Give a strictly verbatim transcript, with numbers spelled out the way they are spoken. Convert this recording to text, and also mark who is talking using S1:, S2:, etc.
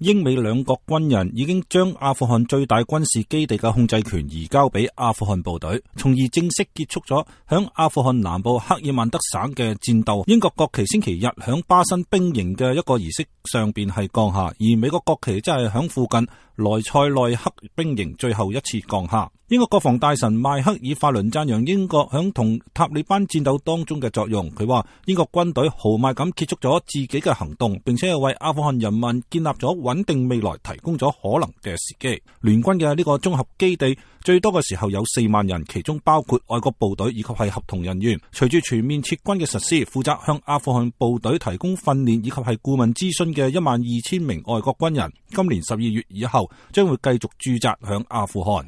S1: 英美兩國軍人已經將阿富汗最大軍事基地嘅控制權移交俾阿富汗部隊，從而正式結束咗響阿富汗南部克爾曼德省嘅戰鬥。英國國旗星期日響巴新兵營嘅一個儀式上邊係降下，而美國國旗即係響附近萊塞內克兵營最後一次降下。英國國防大臣邁克爾法倫讚揚英國響同塔利班戰鬥當中嘅作用，佢話英國軍隊豪邁咁結束咗自己嘅行動，並且係為阿富汗人民建立咗穩定未來提供咗可能嘅時機。聯軍嘅呢個綜合基地最多嘅時候有四萬人，其中包括外國部隊以及係合同人員。隨住全面撤軍嘅實施，負責向阿富汗部隊提供訓練以及係顧問諮詢嘅一萬二千名外國軍人，今年十二月以後將會繼續駐紮響阿富汗。